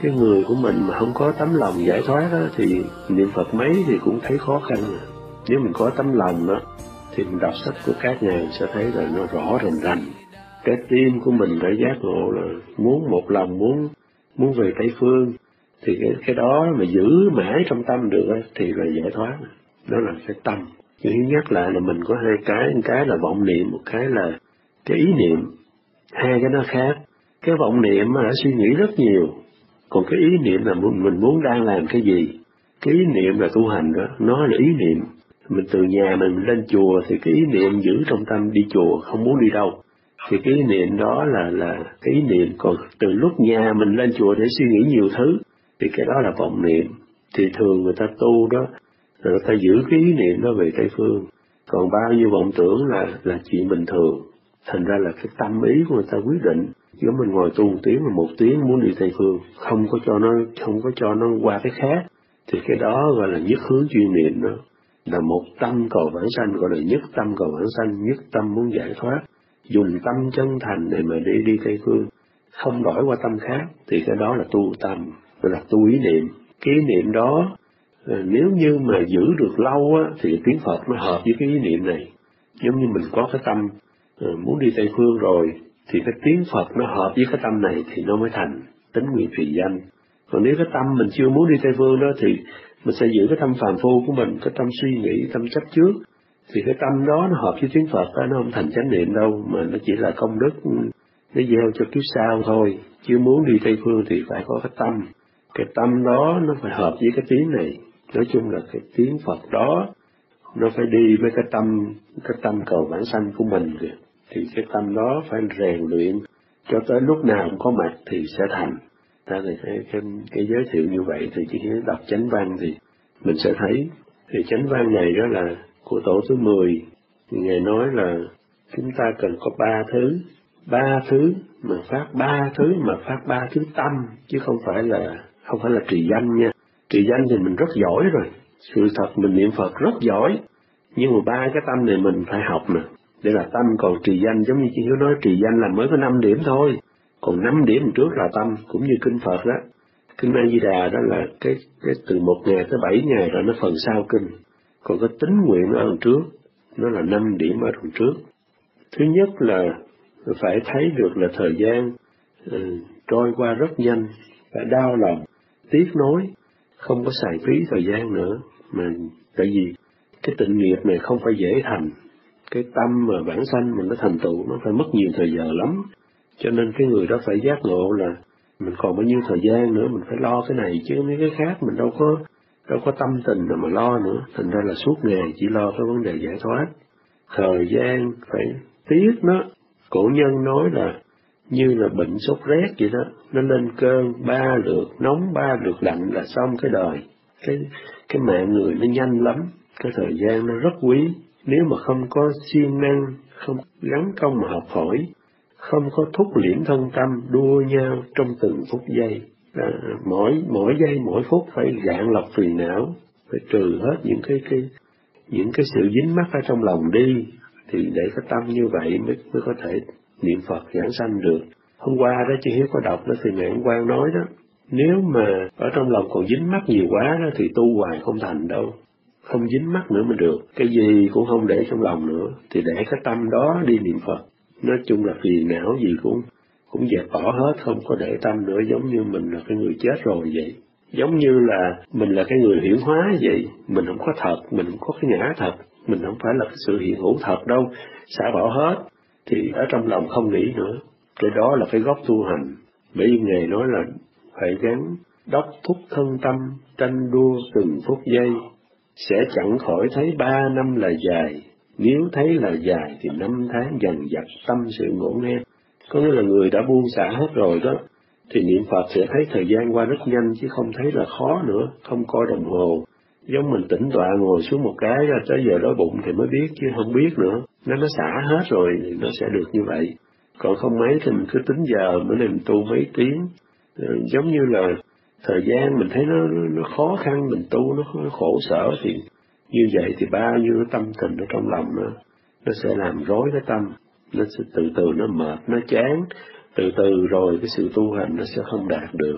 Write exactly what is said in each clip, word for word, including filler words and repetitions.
Cái người của mình mà không có tấm lòng giải thoát đó, thì niệm Phật mấy thì cũng thấy khó khăn. Nếu mình có tấm lòng đó, thì mình đọc sách của các ngài sẽ thấy là nó rõ rành rành. Cái tim của mình đã giác ngộ là muốn một lòng muốn muốn về Tây Phương, thì cái, cái đó mà giữ mãi trong tâm được thì là giải thoát. Đó là cái tâm. Chứ nhắc lại là mình có hai cái, một cái là vọng niệm, một cái là cái ý niệm. Hai cái nó khác. Cái vọng niệm đã suy nghĩ rất nhiều, còn cái ý niệm là mình muốn đang làm cái gì. Cái ý niệm là tu hành đó, nó là ý niệm. Mình từ nhà mình lên chùa thì cái ý niệm giữ trong tâm đi chùa, không muốn đi đâu. Thì cái ý niệm đó là là cái ý niệm. Còn từ lúc nhà mình lên chùa để suy nghĩ nhiều thứ, thì cái đó là vọng niệm. Thì thường người ta tu đó, người ta giữ cái ý niệm đó về Tây Phương. Còn bao nhiêu vọng tưởng là là chuyện bình thường. Thành ra là cái tâm ý của người ta quyết định. Giống mình ngồi tu một tiếng là một tiếng muốn đi Tây Phương, không có cho nó không có cho nó qua cái khác, thì cái đó gọi là nhất hướng chuyên niệm đó. Là một tâm cầu vãng sanh, gọi là nhất tâm cầu vãng sanh, nhất tâm muốn giải thoát, dùng tâm chân thành để mà đi đi Tây Phương, không đổi qua tâm khác, thì cái đó là tu tâm, gọi là tu ý niệm. Cái ý niệm đó nếu như mà giữ được lâu á, thì tiếng Phật nó hợp với cái ý niệm này. Giống như mình có cái tâm muốn đi Tây Phương rồi, thì cái tiếng Phật nó hợp với cái tâm này thì nó mới thành tín nguyện trì danh. Còn nếu cái tâm mình chưa muốn đi Tây Phương đó, thì mình sẽ giữ cái tâm phàm phu của mình, cái tâm suy nghĩ, tâm chấp trước, thì cái tâm đó nó hợp với tiếng Phật đó, nó không thành chánh niệm đâu, mà nó chỉ là công đức để gieo cho kiếp sau thôi. Chưa muốn đi Tây Phương thì phải có cái tâm, cái tâm đó nó phải hợp với cái tiếng này. Nói chung là cái tiếng Phật đó nó phải đi với cái tâm, cái tâm cầu vãng sanh của mình kìa. Thì cái tâm đó phải rèn luyện cho tới lúc nào cũng có mặt thì sẽ thành. Ta thì cái, cái, cái giới thiệu như vậy thì chỉ đọc chánh văn thì mình sẽ thấy. Thì chánh văn này đó là của tổ thứ mười. Ngài nói là chúng ta cần có ba thứ, ba thứ mà phát ba thứ mà phát ba thứ tâm, chứ không phải là không phải là trì danh nha. Trì danh thì mình rất giỏi rồi, sự thật mình niệm Phật rất giỏi, nhưng mà ba cái tâm này mình phải học nè, để là tâm. Còn trì danh giống như chị Hiếu nói, trì danh là mới có năm điểm thôi, còn năm điểm trước là tâm, cũng như kinh Phật đó. Kinh A Di Đà đó là cái cái từ một ngày tới bảy ngày rồi nó phần sau kinh, còn cái tín nguyện ở đằng trước nó là năm điểm ở đằng trước. Thứ nhất là phải thấy được là thời gian uh, trôi qua rất nhanh, phải đau lòng, tiếc nối, không có xài phí thời gian nữa, mà tại vì cái tịnh nghiệp này không phải dễ thành. Cái tâm mà vãng sanh mình nó thành tựu nó phải mất nhiều thời giờ lắm, cho nên cái người đó phải giác ngộ là mình còn bao nhiêu thời gian nữa, mình phải lo cái này chứ mấy cái khác mình đâu có đâu có tâm tình nào mà lo nữa. Thành ra là suốt ngày chỉ lo cái vấn đề giải thoát. Thời gian phải tiếc nó. Cổ nhân nói là như là bệnh sốt rét vậy đó, nó lên cơn ba lượt nóng ba lượt lạnh là xong cái đời. Cái cái mạng người nó nhanh lắm, cái thời gian nó rất quý. Nếu mà không có siêng năng, không gắng công mà học hỏi, không có thúc liễm thân tâm đua nhau trong từng phút giây, à, mỗi mỗi giây mỗi phút phải gạn lọc phiền não, phải trừ hết những cái cái những cái sự dính mắc ở trong lòng đi, thì để cái tâm như vậy mới mới có thể niệm Phật giảng sanh được. Hôm qua đó chị Hiếu có đọc đó, thì Ngài Ấn Quang nói đó, nếu mà ở trong lòng còn dính mắc nhiều quá đó thì tu hoài không thành đâu, không dính mắc nữa mới được, cái gì cũng không để trong lòng nữa, thì để cái tâm đó đi niệm Phật. Nói chung là phiền não gì cũng cũng dẹp bỏ hết, không có để tâm nữa, giống như mình là cái người chết rồi vậy. Giống như là mình là cái người hiển hóa vậy, mình không có thật, mình không có cái ngã thật, mình không phải là cái sự hiện hữu thật đâu, xả bỏ hết, thì ở trong lòng không nghĩ nữa. Cái đó là cái gốc tu hành. Bởi vì Ngài nói là phải gắn đốc thúc thân tâm, tranh đua từng phút giây, sẽ chẳng khỏi thấy ba năm là dài, nếu thấy là dài thì năm tháng dần dặt tâm sự ngổn ngang. Có nghĩa là người đã buông xả hết rồi đó, thì niệm Phật sẽ thấy thời gian qua rất nhanh, chứ không thấy là khó nữa, không coi đồng hồ. Giống mình tĩnh tọa ngồi xuống một cái ra tới giờ đói bụng thì mới biết, chứ không biết nữa. Nó nó xả hết rồi thì nó sẽ được như vậy. Còn không mấy thì mình cứ tính giờ, bữa nay mình tu mấy tiếng. Giống như là thời gian mình thấy nó, nó khó khăn, mình tu nó khổ sở, thì như vậy thì bao nhiêu tâm tình ở trong lòng nó, nó sẽ làm rối cái tâm. Nó sẽ từ từ nó mệt, nó chán, từ từ rồi cái sự tu hành nó sẽ không đạt được.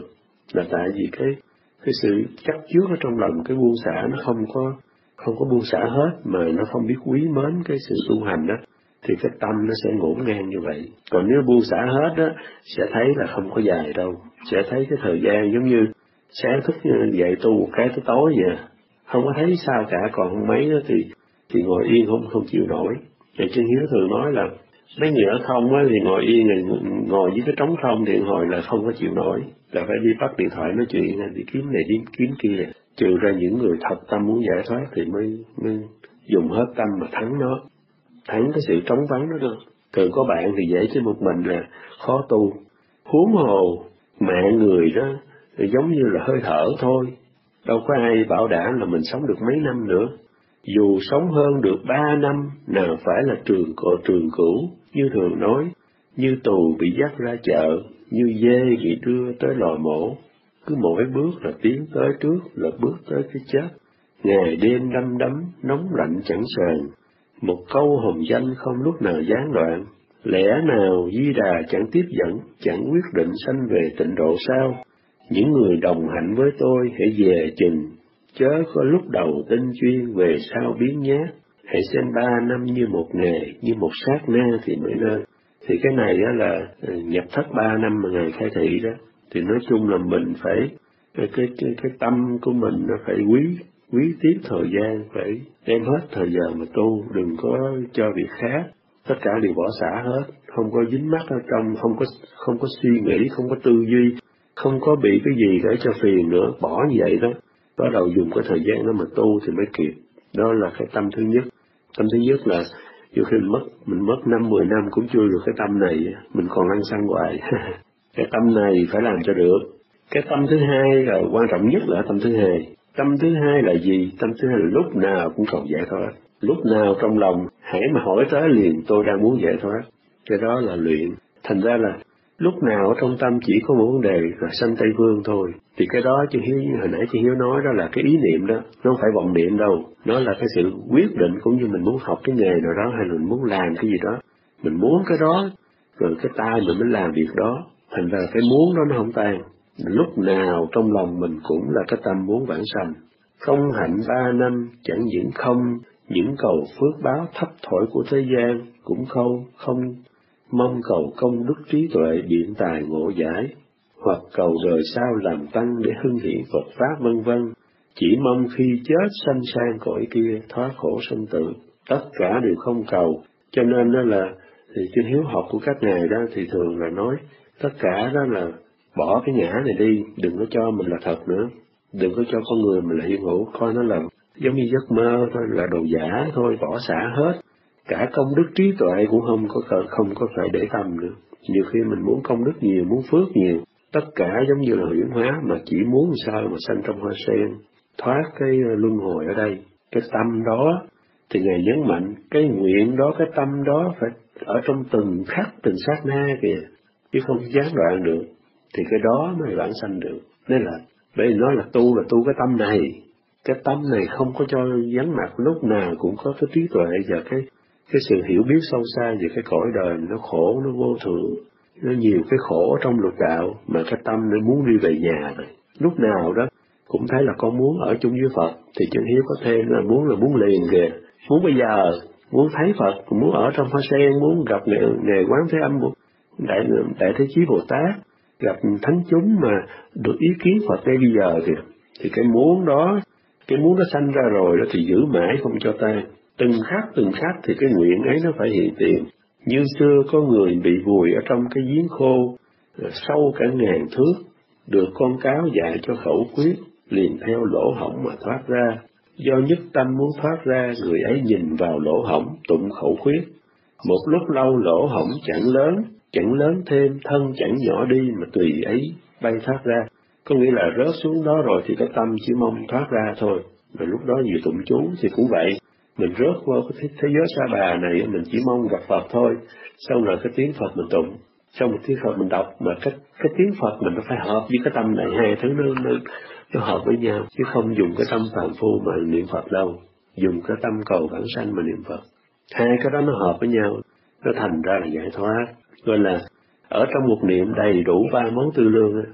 Là tại vì cái cái sự chấp trước ở trong lòng, cái buông xả nó không có không có buông xả hết, mà nó không biết quý mến cái sự tu hành đó, thì cái tâm nó sẽ ngổn ngang như vậy. Còn nếu buông xả hết đó, sẽ thấy là không có dài đâu, sẽ thấy cái thời gian giống như sáng thức dậy tu một cái tới tối vậy, không có thấy sao cả. Còn không mấy đó thì thì ngồi yên không không chịu nổi. Thì Chân Hiếu thường nói là mấy người ở không á thì ngồi yên, ngồi với cái trống không điện hồi là không có chịu nổi, là phải đi bắt điện thoại nói chuyện, đi kiếm này đi kiếm kia. Trừ ra những người thật tâm muốn giải thoát thì mới mới dùng hết tâm mà thắng nó, thắng cái sự trống vắng đó thôi. Thường có bạn thì dễ chứ một mình là khó tu, huống hồ mạng người đó thì giống như là hơi thở thôi, đâu có ai bảo đảm là mình sống được mấy năm nữa. Dù sống hơn được ba năm, nào phải là trường cọ trường cửu, như thường nói, như tù bị dắt ra chợ, như dê bị đưa tới lò mổ. Cứ mỗi bước là tiến tới trước, là bước tới cái chết. Ngày đêm đăm đắm, nóng lạnh chẳng sờn. Một câu hồng danh không lúc nào gián đoạn. Lẽ nào Di Đà chẳng tiếp dẫn, chẳng quyết định sanh về tịnh độ sao? Những người đồng hạnh với tôi hãy về chừng, chớ có lúc đầu tinh chuyên về sau biến nhát. Hãy xem ba năm như một ngày, như một sát na thì mới nên. Thì cái này đó là nhập thất ba năm mà Ngài khai thị đó. Thì nói chung là mình phải, cái, cái, cái, cái tâm của mình nó phải quý, quý tiếp thời gian, phải đem hết thời giờ mà tu, đừng có cho việc khác. Tất cả đều bỏ xả hết, không có dính mắc ở trong, không có, không có suy nghĩ, không có tư duy, không có bị cái gì để cho phiền nữa, bỏ như vậy đó. Bắt đầu dùng cái thời gian đó mà tu thì mới kịp. Đó là cái tâm thứ nhất. Tâm thứ nhất là nhiều khi mình mất, mình mất năm, mười năm cũng chưa được cái tâm này, mình còn lăn xăng hoài. Cái tâm này phải làm cho được. Cái tâm thứ hai là quan trọng nhất là tâm thứ hai. Tâm thứ hai là gì? Tâm thứ hai là lúc nào cũng cầu giải thoát. Lúc nào trong lòng, hãy mà hỏi tới liền tôi đang muốn giải thoát. Cái đó là luyện. Thành ra là lúc nào ở trong tâm chỉ có một vấn đề là sanh Tây Phương thôi. Thì cái đó chứ Hiếu, hồi nãy chị Hiếu nói đó là cái ý niệm đó, nó không phải vọng niệm đâu. Nó là cái sự quyết định, cũng như mình muốn học cái nghề nào đó hay là mình muốn làm cái gì đó. Mình muốn cái đó, rồi cái tay mình mới làm việc đó. Thành ra cái muốn đó nó không tan. Lúc nào trong lòng mình cũng là cái tâm muốn vãng sanh. Công hạnh ba năm chẳng những không, những cầu phước báo thấp thỏi của thế gian cũng không, không mong cầu công đức trí tuệ biện tài ngộ giải, hoặc cầu đời sau làm tăng để hưng hiển Phật Pháp vân vân. Chỉ mong khi chết sanh sang cõi kia thoát khổ sinh tử. Tất cả đều không cầu. Cho nên đó là thì trên hiếu học của các ngài đó thì thường là nói tất cả đó là bỏ cái ngã này đi, đừng có cho mình là thật nữa, đừng có cho con người mình là hiện hữu, coi nó là giống như giấc mơ thôi, là đồ giả thôi, bỏ xả hết. Cả công đức trí tuệ cũng không có không có phải để tâm nữa. Nhiều khi mình muốn công đức nhiều, muốn phước nhiều, tất cả giống như là huyễn hóa, mà chỉ muốn sao mà sanh trong hoa sen, thoát cái luân hồi ở đây. Cái tâm đó thì Ngài nhấn mạnh, cái nguyện đó, cái tâm đó phải ở trong từng khắc, từng sát na kìa, chứ không gián đoạn được. Thì cái đó mới vãng sanh được. Nên là, bởi vì nói là tu là tu cái tâm này. Cái tâm này không có cho vắng mặt, lúc nào cũng có cái trí tuệ và cái cái sự hiểu biết sâu xa về cái cõi đời nó khổ, nó vô thường, nó nhiều cái khổ trong lục đạo, mà cái tâm nó muốn đi về nhà này. Lúc nào đó cũng thấy là con muốn ở chung với Phật, thì Chân Hiếu có thêm là muốn là muốn liền kìa, muốn bây giờ, muốn thấy Phật, muốn ở trong hoa sen, muốn gặp Ngài, Ngài Quán Thế Âm, Đại, Đại Thế Chí Bồ Tát, gặp thánh chúng mà được ý kiến Phật ngay bây giờ kìa. Thì cái muốn đó, cái muốn nó sanh ra rồi đó thì giữ mãi không cho tan. Từng khắc từng khắc thì cái nguyện ấy nó phải hiện tiền. Như xưa có người bị vùi ở trong cái giếng khô sâu cả ngàn thước, được con cáo dạy cho khẩu quyết, liền theo lỗ hổng mà thoát ra. Do nhất tâm muốn thoát ra, người ấy nhìn vào lỗ hổng tụng khẩu quyết. Một lúc lâu lỗ hổng chẳng lớn, chẳng lớn thêm, thân chẳng nhỏ đi mà tùy ấy bay thoát ra. Có nghĩa là rớt xuống đó rồi thì cái tâm chỉ mong thoát ra thôi. Rồi lúc đó vừa tụng chú thì cũng vậy. Mình rớt vào cái thế, thế giới Sa Bà này, mình chỉ mong gặp Phật thôi. Xong rồi cái tiếng Phật mình tụng, xong một tiếng Phật mình đọc, mà cái cái tiếng Phật mình nó phải hợp với cái tâm này, hai thứ nó, nó, nó hợp với nhau, chứ không dùng cái tâm phàm phu mà niệm Phật đâu. Dùng cái tâm cầu vãng sanh mà niệm Phật. Hai cái đó nó hợp với nhau, nó thành ra là giải thoát. Gọi là ở trong một niệm đầy đủ ba món tư lương,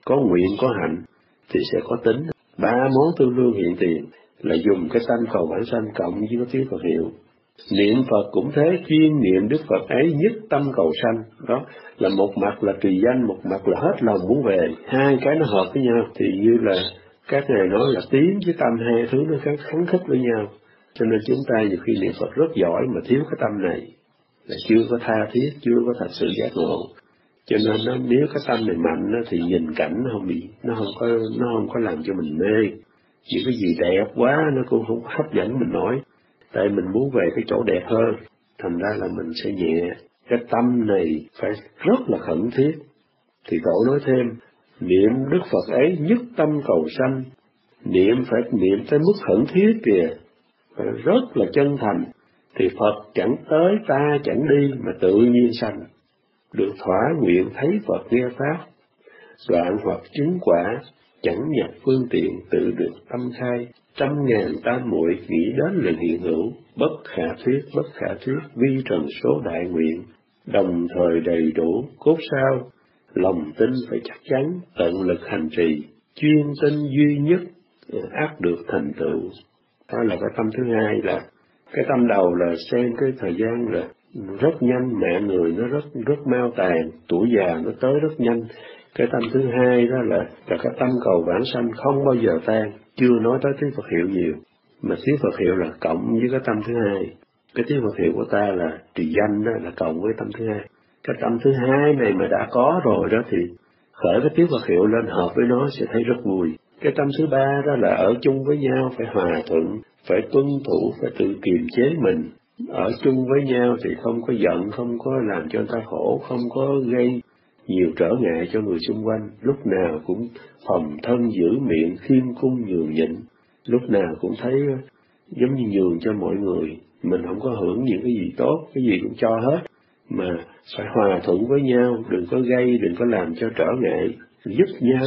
có nguyện có hạnh thì sẽ có tính. Ba món tương đương hiện tiền là dùng cái tâm cầu vãng sanh cộng với cái tiếng Phật hiệu. Niệm Phật cũng thế, chuyên niệm Đức Phật ấy nhất tâm cầu sanh. Đó là một mặt là trì danh, một mặt là hết lòng muốn về. Hai cái nó hợp với nhau thì như là các ngài nói là tiếng với tâm, hai thứ nó khắng khích với nhau. Cho nên chúng ta nhiều khi niệm Phật rất giỏi mà thiếu cái tâm này, là chưa có tha thiết, chưa có thật sự giác ngộ. Cho nên nó, nếu cái tâm này mạnh nó, thì nhìn cảnh nó không bị, nó không có, nó không có làm cho mình mê. Những cái gì đẹp quá nó cũng không hấp dẫn mình nổi. Tại mình muốn về cái chỗ đẹp hơn, thành ra là mình sẽ nhẹ. Cái tâm này phải rất là khẩn thiết. Thì Tổ nói thêm, niệm Đức Phật ấy nhất tâm cầu sanh. Niệm phải niệm tới mức khẩn thiết kìa, phải rất là chân thành. Thì Phật chẳng tới ta chẳng đi mà tự nhiên sanh. Được thỏa nguyện thấy Phật nghe Pháp, đoạn hoặc chứng quả, chẳng nhập phương tiện tự được tâm khai. Trăm ngàn tam muội nghĩ đến liền hiện hữu, bất khả thuyết, bất khả thuyết, vi trần số đại nguyện, đồng thời đầy đủ, cốt sao, lòng tin phải chắc chắn, tận lực hành trì, chuyên tinh duy nhất, ác được thành tựu. Đó là cái tâm thứ hai, là cái tâm đầu là xem cái thời gian là rất nhanh, mẹ người nó rất rất mau tàn, tuổi già nó tới rất nhanh. Cái tâm thứ hai đó là, là cái tâm cầu vãng sanh không bao giờ tan, chưa nói tới tiếng Phật hiệu nhiều, mà tiếng Phật hiệu là cộng với cái tâm thứ hai. Cái tiếng Phật hiệu của ta là trì danh đó, là cộng với tâm thứ hai. Cái tâm thứ hai này mà đã có rồi đó thì khởi cái tiếng Phật hiệu lên hợp với nó sẽ thấy rất vui. Cái tâm thứ ba đó là ở chung với nhau, phải hòa thuận, phải tuân thủ, phải tự kiềm chế mình. Ở chung với nhau thì không có giận, không có làm cho người ta khổ, không có gây nhiều trở ngại cho người xung quanh, lúc nào cũng phòng thân giữ miệng, khiêm cung nhường nhịn, lúc nào cũng thấy giống như nhường cho mọi người. Mình không có hưởng những cái gì tốt, cái gì cũng cho hết, mà phải hòa thuận với nhau, đừng có gây, đừng có làm cho trở ngại, giúp nhau,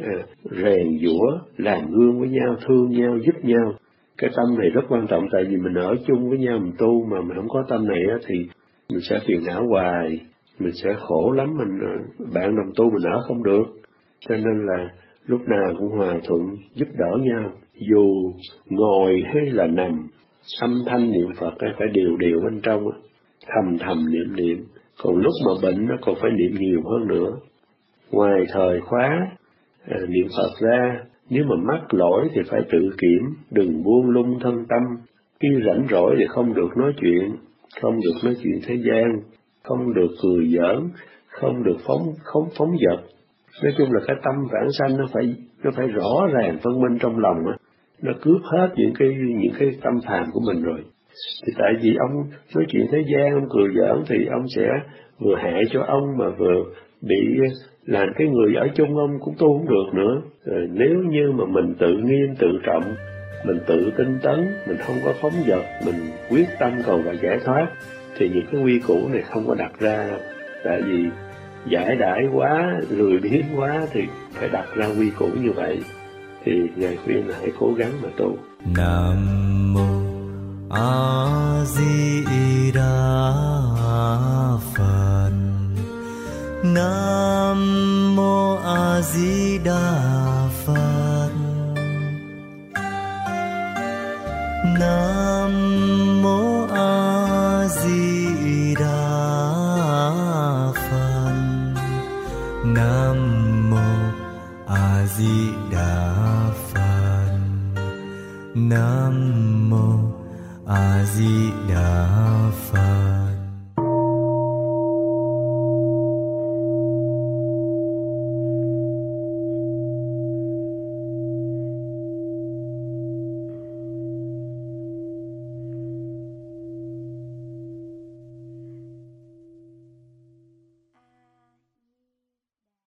rèn giũa, làm gương với nhau, thương nhau, giúp nhau. Cái tâm này rất quan trọng, tại vì mình ở chung với nhau, mình tu mà mình không có tâm này á, thì mình sẽ phiền não hoài, mình sẽ khổ lắm, mình bạn đồng tu mình ở không được. Cho nên là lúc nào cũng hòa thuận, giúp đỡ nhau, dù ngồi hay là nằm, âm thanh niệm Phật phải đều đều bên trong, thầm thầm niệm niệm. Còn lúc mà bệnh nó còn phải niệm nhiều hơn nữa. Ngoài thời khóa à, niệm Phật ra, nếu mà mắc lỗi thì phải tự kiểm, đừng buông lung thân tâm. Khi rảnh rỗi thì không được nói chuyện, không được nói chuyện thế gian, không được cười giỡn, không được phóng không phóng dật. Nói chung là cái tâm vãng sanh nó phải nó phải rõ ràng phân minh trong lòng á, nó cướp hết những cái những cái tâm phàm của mình rồi. Thì tại vì ông nói chuyện thế gian, ông cười giỡn thì ông sẽ vừa hại cho ông mà vừa bị làm cái người ở chung ông cũng tu không được nữa. Rồi nếu như mà mình tự nghiêm tự trọng, mình tự tinh tấn, mình không có phóng dật, mình quyết tâm cầu và giải thoát, thì những cái quy củ này không có đặt ra. Tại vì giải đãi quá, lười biếng quá thì phải đặt ra quy củ như vậy. Thì Ngài khuyên là hãy cố gắng mà tu. Nam mô A Di Đà Phật. Nam mô A Di Đà Phật. Nam mô A Di Đà Phật. Nam mô A Di Đà Phật. Nam mô A Di Đà Phật.